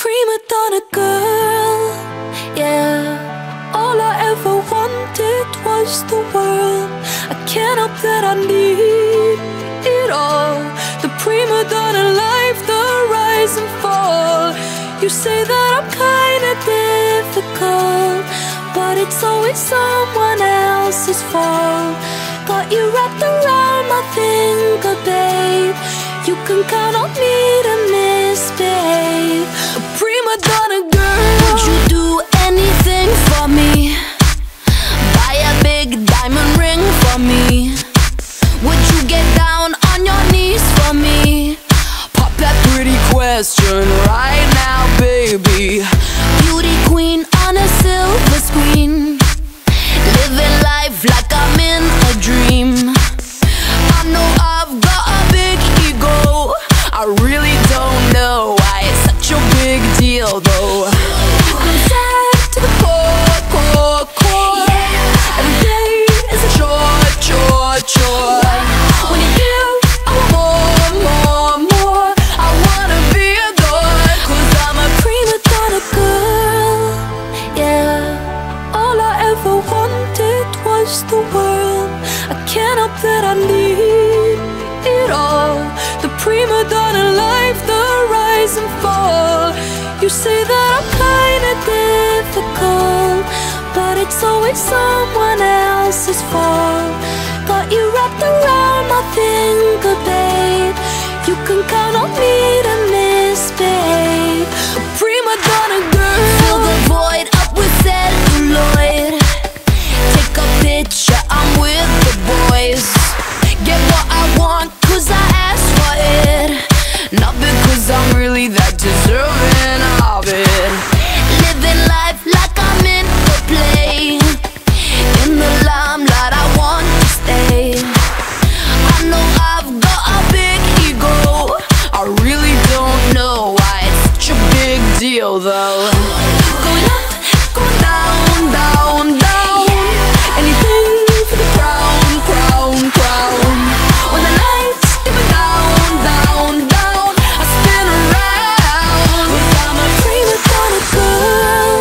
prima donna girl, yeah. All I ever wanted was the world. I can't help that I need it all. The prima donna life, the rise and fall. You say that I'm kinda difficult, but it's always someone else's fault. Got you wrapped around my finger, babe. You can count on me to misbehave. A prima donna girl. Would you do anything for me? Buy a big diamond ring for me? Would you get down on your knees for me? Pop that pretty question right now, baby. Beauty queen on a silver screen, living life like I'm in a dream. I know I've got a big ego. I really don't know why it's such a big deal though. I'm sad to the core, core, core. Yeah. Every day is a chore, chore, chore. When you give, I want more, more, more. I wanna be adored, 'cause I'm a prima donna girl, yeah. All I ever wanted was the world. I can't help that I need it all. The prima donna life, the rise and fall. You say that I'm kinda difficult, but it's always someone else's fault. Got you wrapped around my finger, babe. You can count on me to misbehave. A prima donna girl. Fill the void up with celluloid. Take a picture, I'm with the boys. Get what I want, 'cause I asked for it, not because I'm really that deserving of it. Living life like I'm in the play, in the limelight I want to stay. I know I've got a big ego. I really don't know why it's such a big deal though. Going up, going down, down, down. Anything for the crown, crown, crown. When the lights dip down, down, down, I spin around. 'Cause I'm a prima donna girl,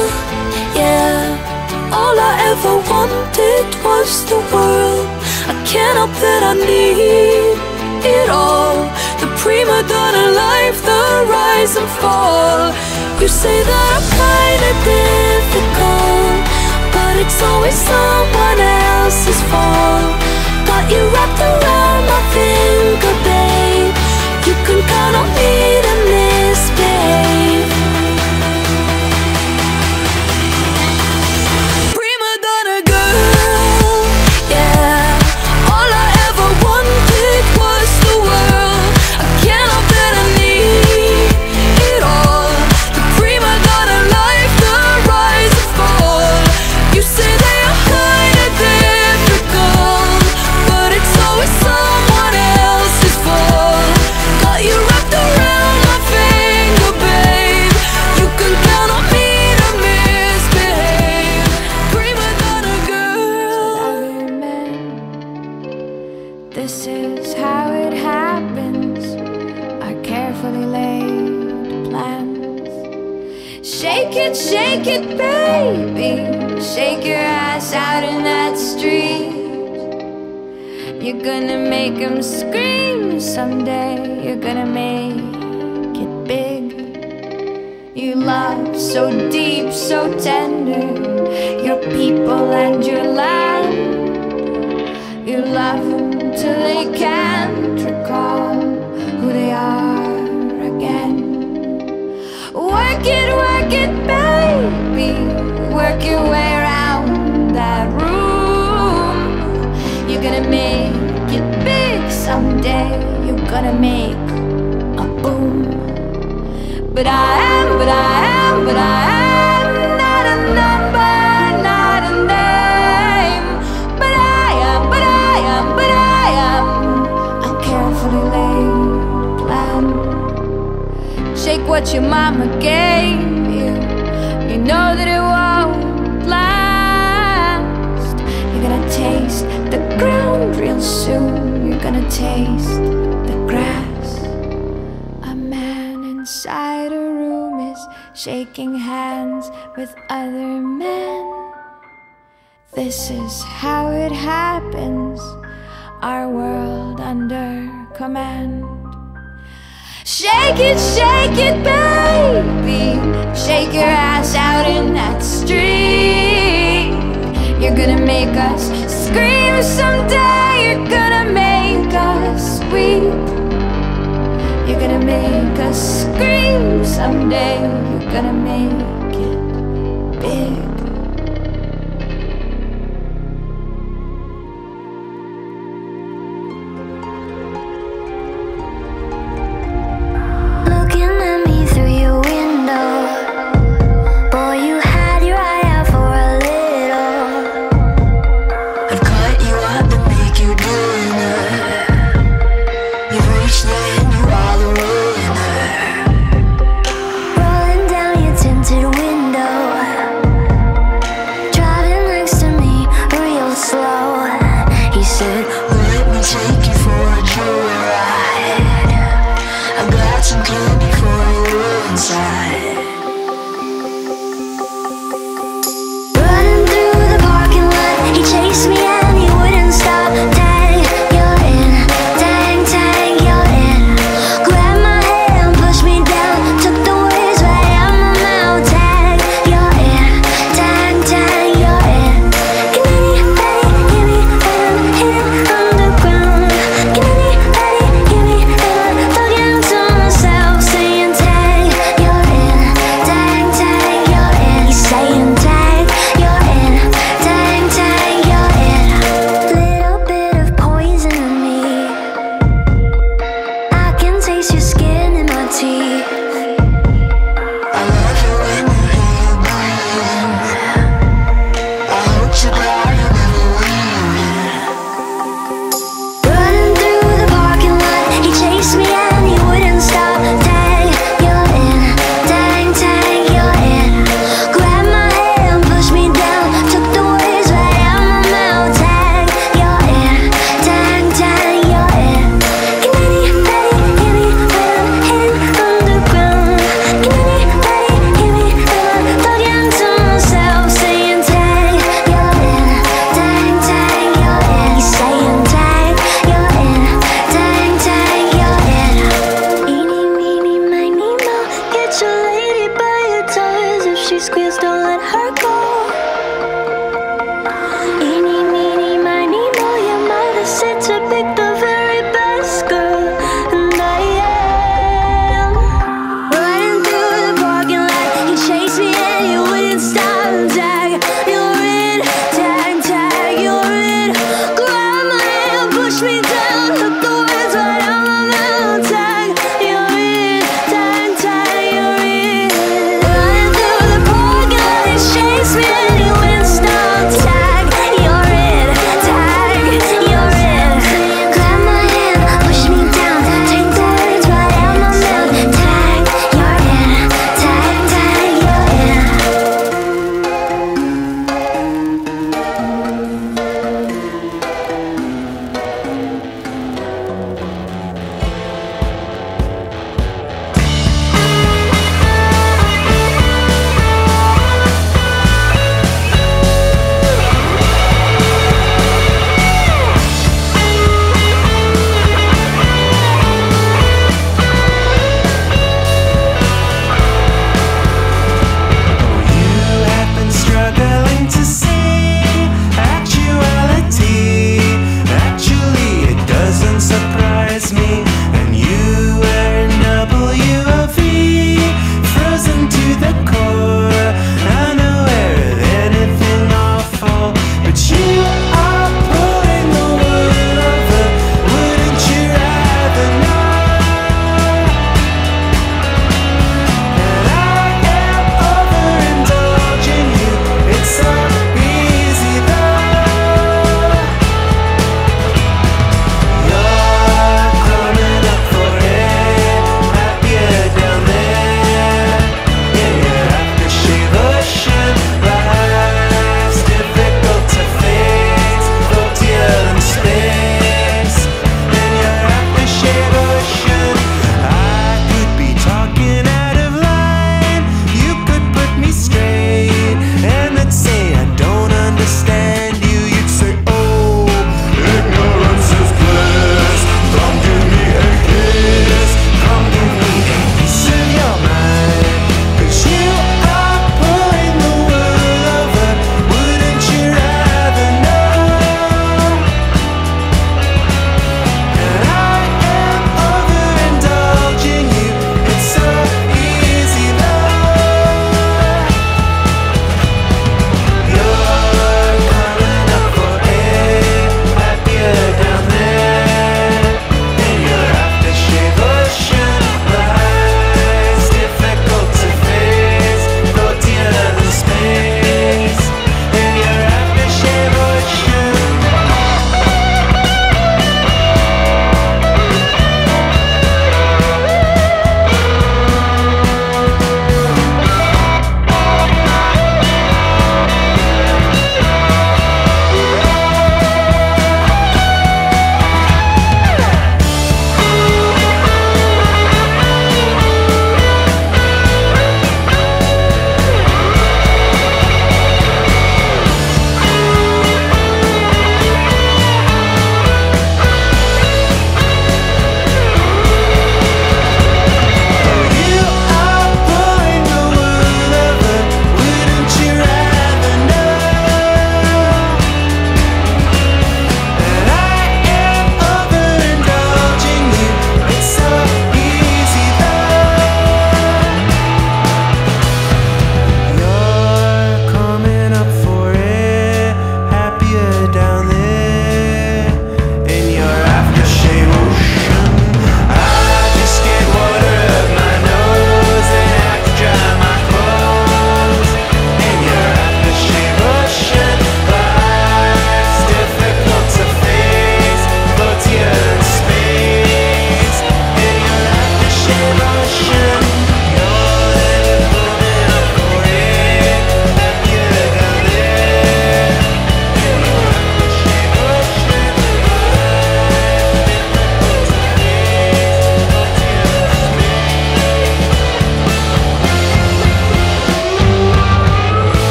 yeah. All I ever wanted was the world. I can't help that I need it all. The prima donna life, the rise and fall. You say that I'm kinda difficult, but it's always someone else's fault. Got you wrapped around my finger, babe. You can count on me to misbehave. Prima donna girl, yeah. All I ever wanted was the world. I can't help that I need it all. The prima donna life, the rise and fall. You say they are kinda difficult, but it's always someone else's fault. Got you wrapped around my finger, babe. You can count on me to misbehave. Prima donna girl. This is how it happens. I carefully laid plans. Shake it, baby. Shake your ass out in that street. You're gonna make them scream someday. You're gonna make it big. You love so deep, so tender, your people and your land. You love them till they can't recall who they are again. Work it, baby. Work your way around that room. You're gonna make it big someday. You're gonna make a boom. But I am not a number, not a name. But I am a carefully laid plan. Shake what your mama gave you. You know that it won't last. You're gonna taste the ground real soon. You're gonna taste the grass. A man inside a room is shaking hands with other men. This is how it happens, our world under command. Shake it, baby. Shake your ass out in that street. You're gonna make us scream someday. You're gonna make us weep. You're gonna make us scream someday. You're gonna make it big.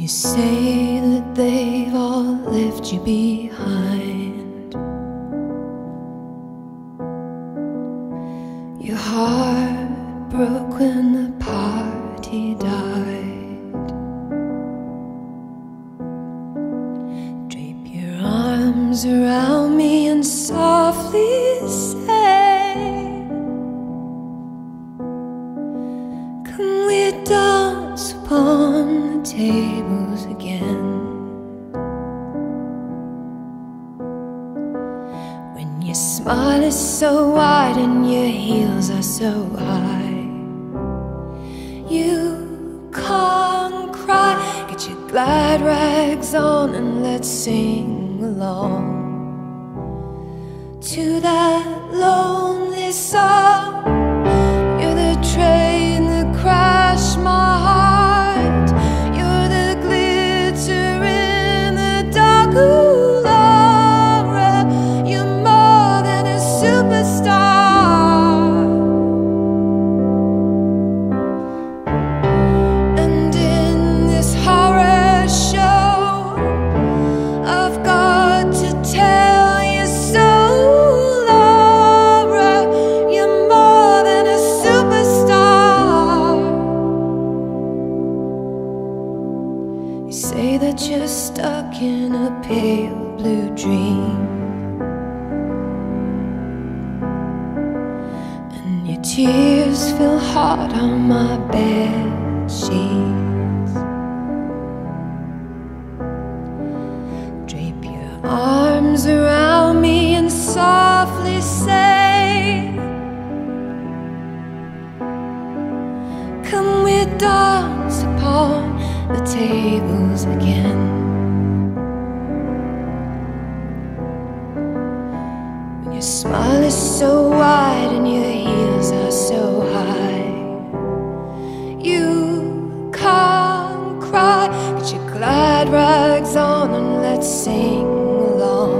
You say that they've all left you behind. Your heart broke when the party died. Drape your arms around me and softly say, can we dance upon the tables again? When your smile is so wide and your heels are so high, you can't cry. Get your glad rags on and let's sing along to that lonely song. You're the train that crashed my heart. You're the glitter in the dark. Ooh, Laura, you're more than a superstar. And in this horror show, I've got to tell you so, Laura, you're more than a superstar. You say that you're stuck in a pale blue dream, and your tears feel hot on my bed sheets. Drape your arms around me and softly say, can we dance upon the tables again? When your smile is so wide and your heels are so high, you can't cry. Get your glad rags on and let's sing along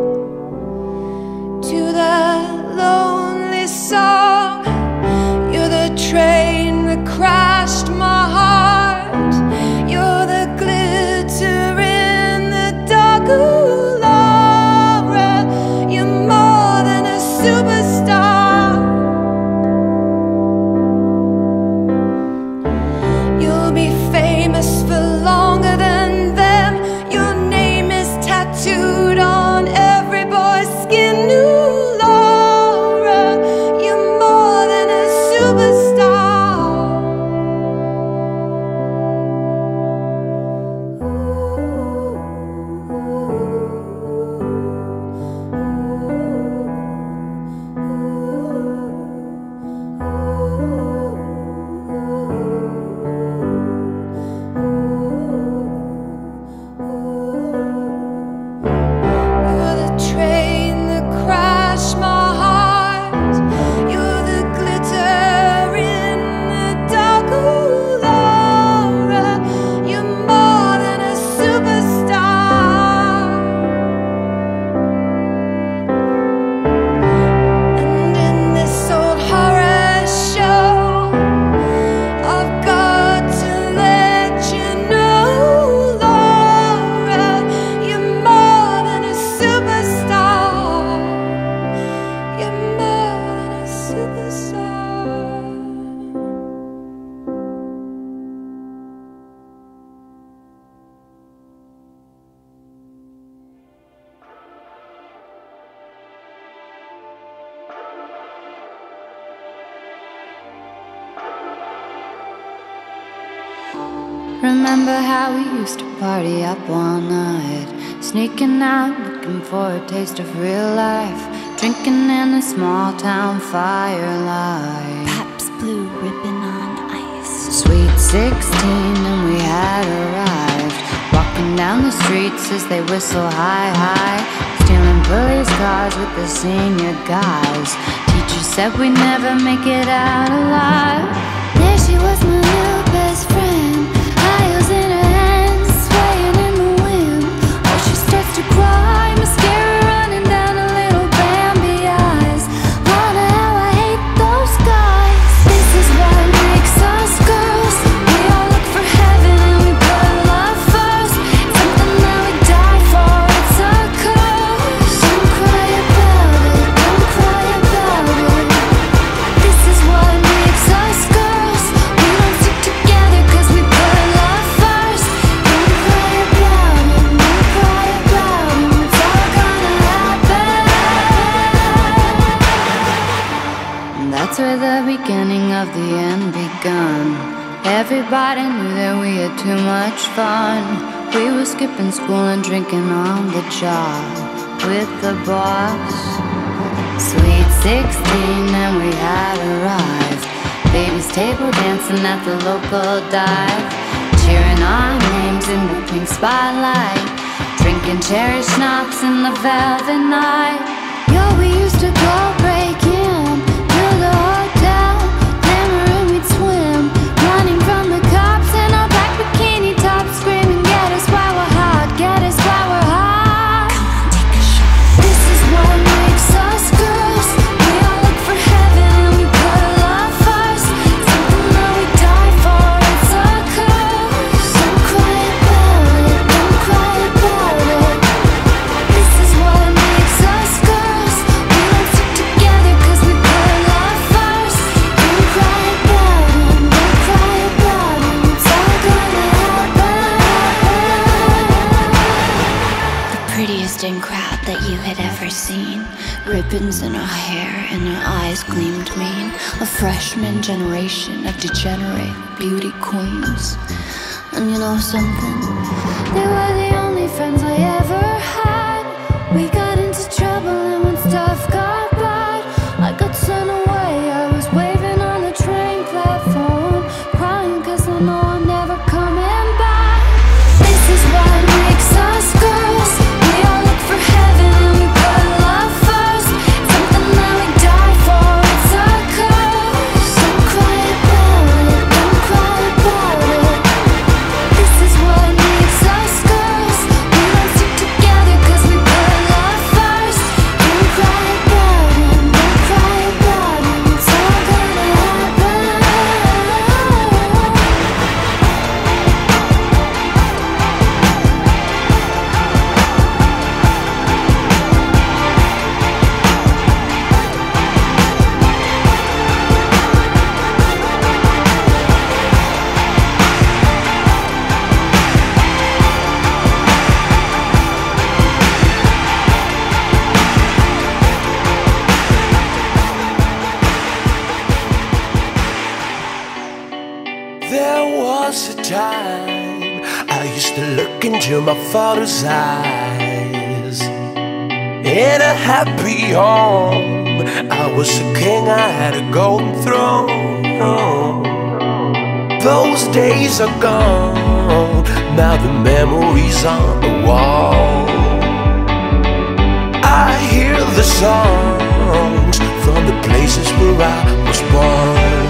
to that lonely song. You're the train that crashed my heart. You're the glitter in the dark. Ooh, Laura, you're more than a superstar. You'll be famous for longer than them. Your name is tattooed on every boy's skin. Ooh, Laura, you're more than a superstar. You're the train that crashed my heart. You're the glitter in the dark. Ooh, Laura, you're more than a superstar. And in this old horror show, I've got to let you know, Laura, you're more than a superstar. You're more than a superstar. Remember how we used to party up all night, sneaking out, looking for a taste of real life, drinking in a small town firelight. Pabst Blue Ribbon on ice. Sweet 16 and we had arrived, walking down the streets as they whistle high, high, stealing police cars with the senior guys. Teacher said we'd never make it out alive. There she was, my new best friend. High heels in her hands, swaying in the wind. Oh, she starts to cry, mascara running down her little Bambi eyes. Wonder how I hate those guys. This is what makes us girls. We all look for heaven and we put love first. beginning of the end begun. Everybody knew that we had too much fun. We were skipping school and drinking on the job with the boss. Sweet 16 and we had arrived. Baby's table dancing at the local dive, cheering our names in the pink spotlight, drinking cherry schnapps in the velvet night. Yo, we used to go breaking to the hotel, hammering we'd swim, running from the cops in our black bikini tops, screaming, get us while we're hot, get us while we're hot. Come on, take a shot. This is what makes us girls. We all look for heaven and we put love first. Something that we die for, it's a curse. Don't cry about it, don't cry about it. This is what makes us girls. We don't stick together cause we put love first. Don't cry about it, don't cry about it. It's all gonna happen. The prettiest in crowd that you had ever seen. Ribbons in her hair and her eyes gleamed mean. A freshman generation of degenerate beauty queens. And you know something? They were the only friends I ever had. We got into trouble and when stuff got bad, I got sent away. I was waving on the train platform, crying cause I know I'm never coming back. This is what makes us girls. We all look for heaven and we put love first. Something that we die for, it's a curse. Don't cry about it, don't cry about it. This is what makes us girls. We don't stick together cause we put love first. Don't cry about it, don't cry about it. It's all gonna happen. There was a time I used to look into my father's eyes. In a happy home, I was a king, I had a golden throne. Those days are gone, now the memories on the wall. I hear the songs from the places where I was born.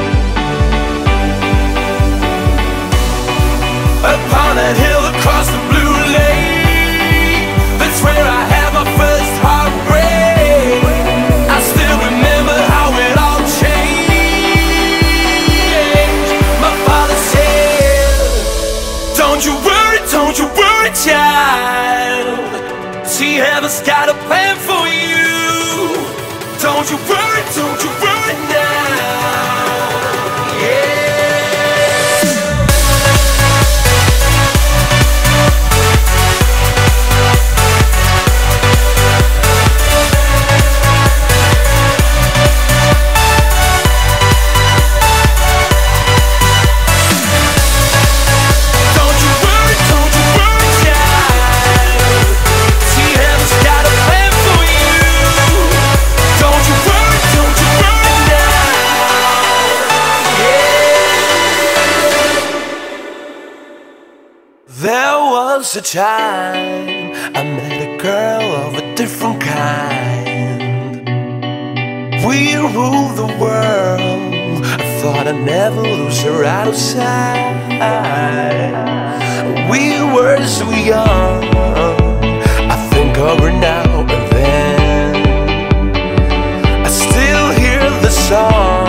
Upon that hill across the blue lake, that's where I had my first heartbreak. I still remember how it all changed. My father said, don't you worry, child. See, heaven's got a plan for you. Don't you worry now. Yeah. There was a time I met a girl of a different kind. We ruled the world. I thought I'd never lose her out of sight. We were so young, I think of her now and then. I still hear the song